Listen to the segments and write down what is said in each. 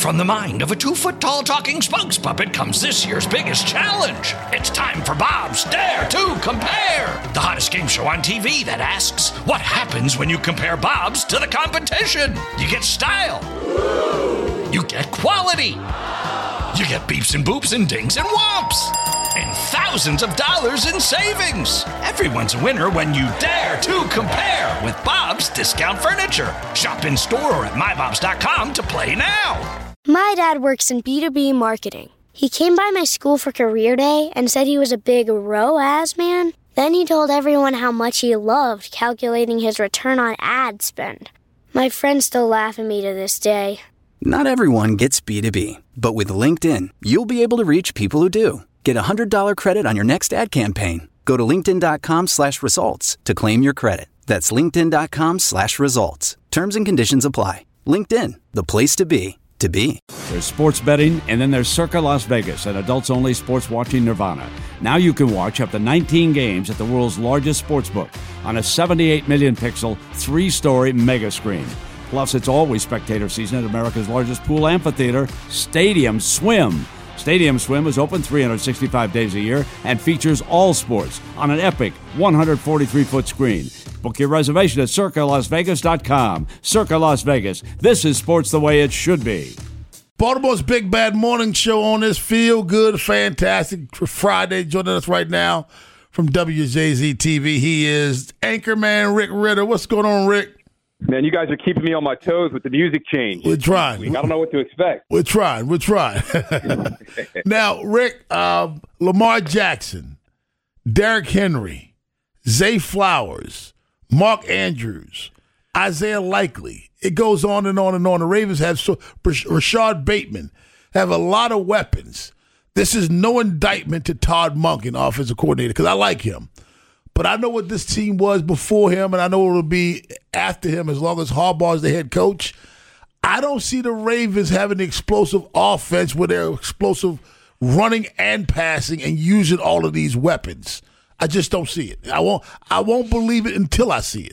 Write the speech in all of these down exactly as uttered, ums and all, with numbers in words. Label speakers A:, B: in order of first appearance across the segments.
A: From the mind of a two-foot-tall talking spokes puppet comes this year's biggest challenge. It's time for Bob's Dare to Compare, the hottest game show on T V that asks, what happens when you compare Bob's to the competition? You get style. You get quality. You get beeps and boops and dings and whomps. And thousands of dollars in savings. Everyone's a winner when you dare to compare with Bob's Discount Furniture. Shop in store or at my bobs dot com to play now.
B: My dad works in B two B marketing. He came by my school for career day and said he was a big R O A S man. Then he told everyone how much he loved calculating his return on ad spend. My friends still laugh at me to this day.
C: Not everyone gets B two B, but with LinkedIn, you'll be able to reach people who do. Get a one hundred dollars credit on your next ad campaign. Go to linkedin.com slash results to claim your credit. That's linkedin.com slash results. Terms and conditions apply. LinkedIn, the place to be, to be.
D: There's sports betting, and then there's Circa Las Vegas, an adults-only sports watching nirvana. Now you can watch up to nineteen games at the world's largest sportsbook on a seventy-eight million pixel, three-story mega screen. Plus, it's always spectator season at America's largest pool amphitheater, Stadium Swim. Stadium Swim is open three hundred sixty-five days a year and features all sports on an epic one hundred forty-three foot screen. Book your reservation at circa las vegas dot com. Circa Las Vegas. This is sports the way it should be.
E: Baltimore's Big Bad Morning Show on this feel-good, fantastic Friday. Joining us right now from W J Z T V, he is Anchorman Rick Ritter. What's going on, Rick?
F: Man, you guys are keeping me on my toes with the music change.
E: We're trying.
F: I don't know what to expect.
E: We're trying. We're trying. Now, Rick, uh, Lamar Jackson, Derrick Henry, Zay Flowers, Mark Andrews, Isaiah Likely. It goes on and on and on. The Ravens have so, Rashad Bateman have a lot of weapons. This is no indictment to Todd Monken, offensive coordinator, because I like him. But I know what this team was before him, and I know it will be after him as long as Harbaugh is the head coach. I don't see the Ravens having the explosive offense with their explosive running and passing and using all of these weapons. I just don't see it. I won't. I won't believe it until I see it.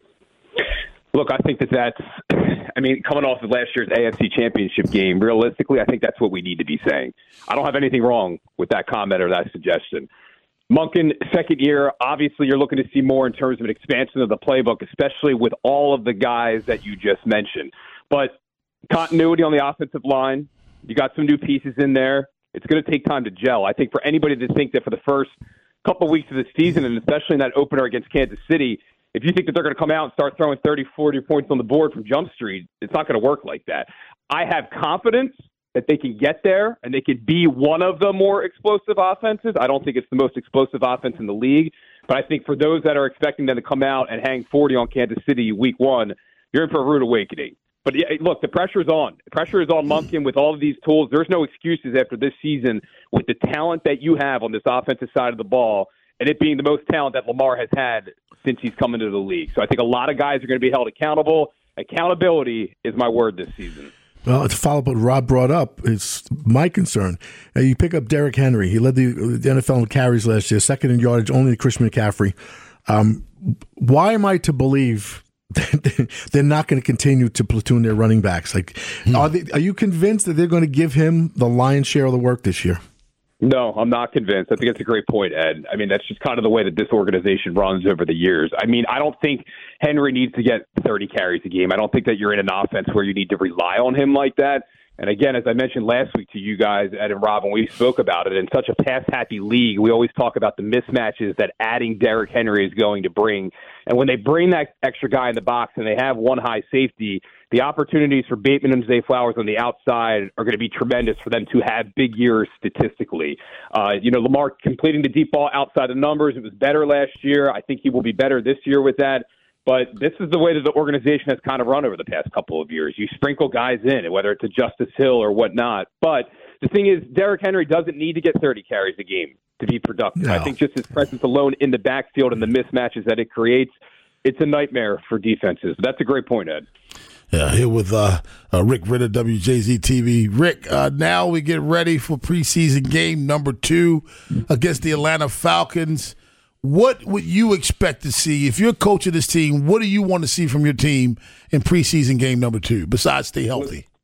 F: Look, I think that that's, I mean, coming off of last year's A F C Championship game, realistically, I think that's what we need to be saying. I don't have anything wrong with that comment or that suggestion. Monken, second year, obviously you're looking to see more in terms of an expansion of the playbook, especially with all of the guys that you just mentioned. But continuity on the offensive line, you got some new pieces in there. It's going to take time to gel. I think for anybody to think that for the first couple of weeks of the season, and especially in that opener against Kansas City, if you think that they're going to come out and start throwing thirty, forty points on the board from Jump Street, it's not going to work like that. I have confidence that they can get there and they could be one of the more explosive offenses. I don't think it's the most explosive offense in the league, but I think for those that are expecting them to come out and hang forty on Kansas City week one, you're in for a rude awakening. But yeah, look, the pressure is on. The pressure is on Monken with all of these tools. There's no excuses after this season with the talent that you have on this offensive side of the ball and it being the most talent that Lamar has had since he's come into the league. So I think a lot of guys are going to be held accountable. Accountability is my word this season.
G: Well, to follow up what Rob brought up, it's my concern. Uh, you pick up Derrick Henry. He led the, the N F L in carries last year, second in yardage, only to Christian McCaffrey. Um, why am I to believe that they're not going to continue to platoon their running backs? Like, hmm. are they, are you convinced that they're going to give him the lion's share of the work this year?
F: No, I'm not convinced. I think that's a great point, Ed. I mean, that's just kind of the way that this organization runs over the years. I mean, I don't think Henry needs to get thirty carries a game. I don't think that you're in an offense where you need to rely on him like that. And again, as I mentioned last week to you guys, Ed and Rob, when we spoke about it, in such a pass-happy league, we always talk about the mismatches that adding Derrick Henry is going to bring. And when they bring that extra guy in the box and they have one high safety, the opportunities for Bateman and Zay Flowers on the outside are going to be tremendous for them to have big years statistically. Uh, you know, Lamar completing the deep ball outside the numbers, it was better last year. I think he will be better this year with that. But this is the way that the organization has kind of run over the past couple of years. You sprinkle guys in, whether it's a Justice Hill or whatnot. But the thing is, Derrick Henry doesn't need to get thirty carries a game to be productive. No. I think just his presence alone in the backfield and the mismatches that it creates, it's a nightmare for defenses. That's a great point, Ed.
E: Yeah, here with uh, uh, Rick Ritter, W J Z T V. Rick, uh, now we get ready for preseason game number two against the Atlanta Falcons. What would you expect to see? If you're coach of this team, what do you want to see from your team in preseason game number two, besides stay healthy?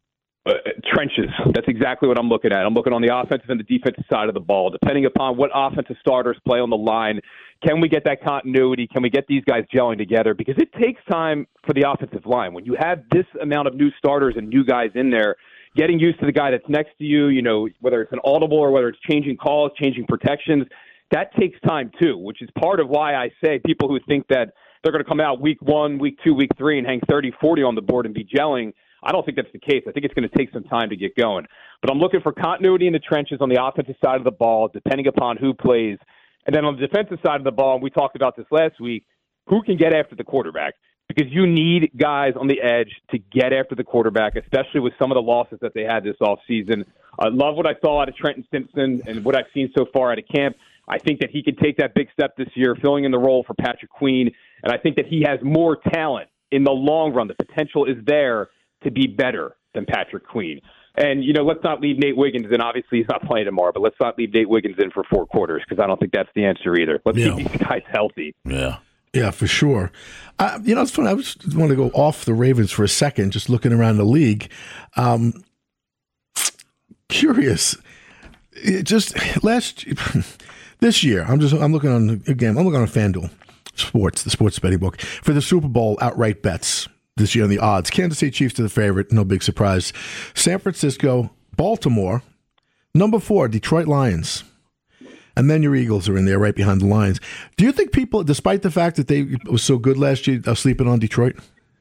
F: Uh, trenches. That's exactly what I'm looking at. I'm looking on the offensive and the defensive side of the ball. Depending upon what offensive starters play on the line, can we get that continuity? Can we get these guys gelling together? Because it takes time for the offensive line. When you have this amount of new starters and new guys in there, getting used to the guy that's next to you, you know, whether it's an audible or whether it's changing calls, changing protections, that takes time too, which is part of why I say people who think that they're going to come out week one, week two, week three and hang thirty, forty on the board and be gelling, I don't think that's the case. I think it's going to take some time to get going. But I'm looking for continuity in the trenches on the offensive side of the ball, depending upon who plays. And then on the defensive side of the ball, and we talked about this last week, who can get after the quarterback? Because you need guys on the edge to get after the quarterback, especially with some of the losses that they had this offseason. I love what I saw out of Trenton Simpson and what I've seen so far out of camp. I think that he can take that big step this year, filling in the role for Patrick Queen. And I think that he has more talent in the long run. The potential is there to be better than Patrick Queen. And, you know, let's not leave Nate Wiggins in. Obviously, he's not playing tomorrow, but let's not leave Nate Wiggins in for four quarters because I don't think that's the answer either. Let's
E: yeah.
F: keep these guys healthy.
E: Yeah.
G: Yeah, for sure. Uh, you know, it's funny. I just want to go off the Ravens for a second, just looking around the league. Um, curious. It just last this year, I'm just I'm looking on again. I'm looking on FanDuel Sports, the sports betting book for the Super Bowl outright bets this year on the odds. Kansas City Chiefs are the favorite, no big surprise. San Francisco, Baltimore, number four, Detroit Lions. And then your Eagles are in there right behind the Lions. Do you think people, despite the fact that they was so good last year, are sleeping on Detroit?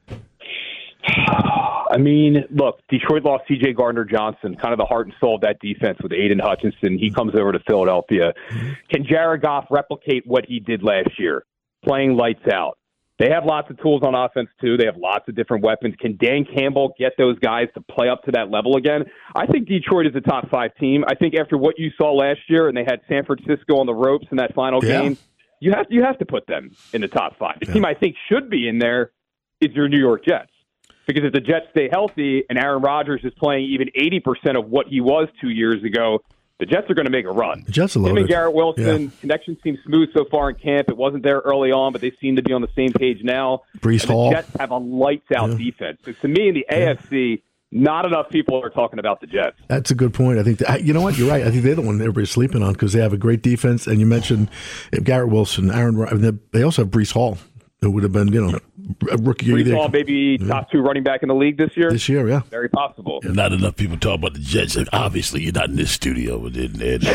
F: I mean, look, Detroit lost C J Gardner-Johnson, kind of the heart and soul of that defense with Aiden Hutchinson. He comes over to Philadelphia. Mm-hmm. Can Jared Goff replicate what he did last year, playing lights out? They have lots of tools on offense, too. They have lots of different weapons. Can Dan Campbell get those guys to play up to that level again? I think Detroit is a top five team. I think after what you saw last year, and they had San Francisco on the ropes in that final yeah. game, you have, you have to put them in the top five. The yeah. team I think should be in there is your New York Jets. Because if the Jets stay healthy and Aaron Rodgers is playing even eighty percent of what he was two years ago, the Jets are going to make a run.
G: The Jets are loaded.
F: Him and Garrett Wilson,
G: yeah.
F: connection seems smooth so far in camp. It wasn't there early on, but they seem to be on the same page now.
G: Brees
F: and
G: Hall.
F: The Jets have a lights-out yeah. defense. So to me, in the yeah. A F C, not enough people are talking about the Jets.
G: That's a good point. I think that, you know what? You're right. I think they're the one everybody's sleeping on because they have a great defense. And you mentioned Garrett Wilson, Aaron. They also have Brees Hall. It would have been, you know, a rookie year.
F: Brees Hall, maybe yeah. top two running back in the league this year.
G: This year, yeah,
F: very possible.
E: Yeah, not enough people talk about the Jets. Like, obviously, you're not in this studio with it.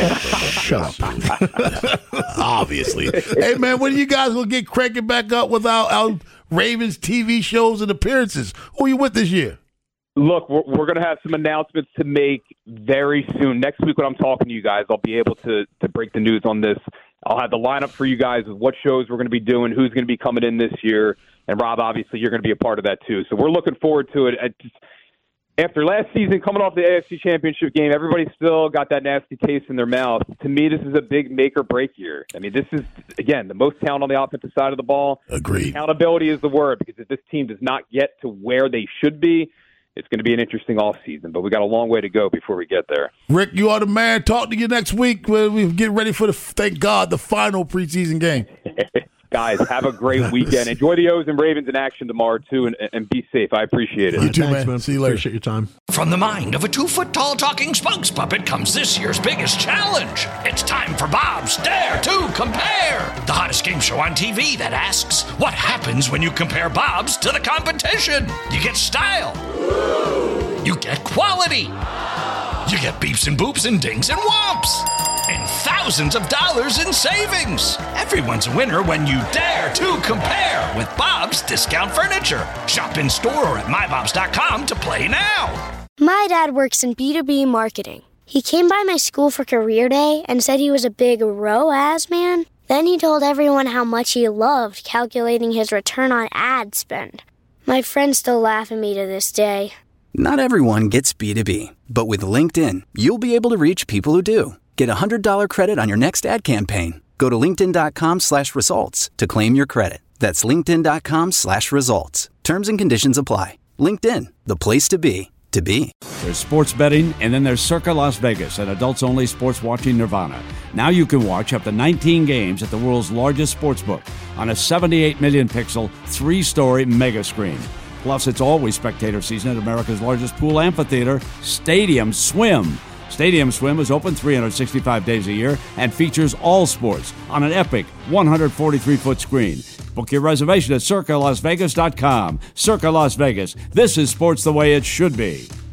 G: Shut up.
E: Obviously. Hey, man, when are you guys gonna get cranking back up with our, our Ravens T V shows and appearances? Who are you with this year?
F: Look, we're, we're going to have some announcements to make very soon. Next week when I'm talking to you guys, I'll be able to to break the news on this. I'll have the lineup for you guys of what shows we're going to be doing, who's going to be coming in this year. And, Rob, obviously, you're going to be a part of that, too. So we're looking forward to it. Just, after last season, coming off the A F C Championship game, everybody still got that nasty taste in their mouth. To me, this is a big make-or-break year. I mean, this is, again, the most talent on the offensive side of the ball.
E: Agreed.
F: Accountability is the word, because if this team does not get to where they should be, it's going to be an interesting offseason, but we got a long way to go before we get there.
E: Rick, you are the man. Talk to you next week when we get ready for the, thank God, the final preseason game.
F: Guys, have a great weekend. Enjoy the O's and Ravens in action tomorrow, too, and, and be safe. I appreciate it.
E: You too,
G: Thanks,
E: man.
G: man.
E: See you later.
G: Appreciate your time.
A: From the mind of a two-foot-tall talking spokes puppet comes this year's biggest challenge. It's time for Bob's Dare to Compare, the hottest game show on T V that asks, what happens when you compare Bob's to the competition? You get style. You get quality. You get beeps and boops and dings and whomps. And thousands of dollars in savings. Everyone's a winner when you dare to compare with Bob's Discount Furniture. Shop in store or at my bobs dot com to play now.
B: My dad works in B two B marketing. He came by my school for career day and said he was a big R O A S man. Then he told everyone how much he loved calculating his return on ad spend. My friends still laugh at me to this day.
C: Not everyone gets B two B, but with LinkedIn, you'll be able to reach people who do. Get a one hundred dollars credit on your next ad campaign. Go to linkedin.com slash results to claim your credit. That's linkedin.com slash results. Terms and conditions apply. LinkedIn, the place to be, to be.
D: There's sports betting, and then there's Circa Las Vegas, an adults-only sports watching nirvana. Now you can watch up to nineteen games at the world's largest sports book on a seventy-eight million pixel, three-story mega screen. Plus, it's always spectator season at America's largest pool amphitheater, Stadium Swim. Stadium Swim is open three hundred sixty-five days a year and features all sports on an epic one hundred forty-three foot screen. Book your reservation at circa las vegas dot com. Circa Las Vegas. This is sports the way it should be.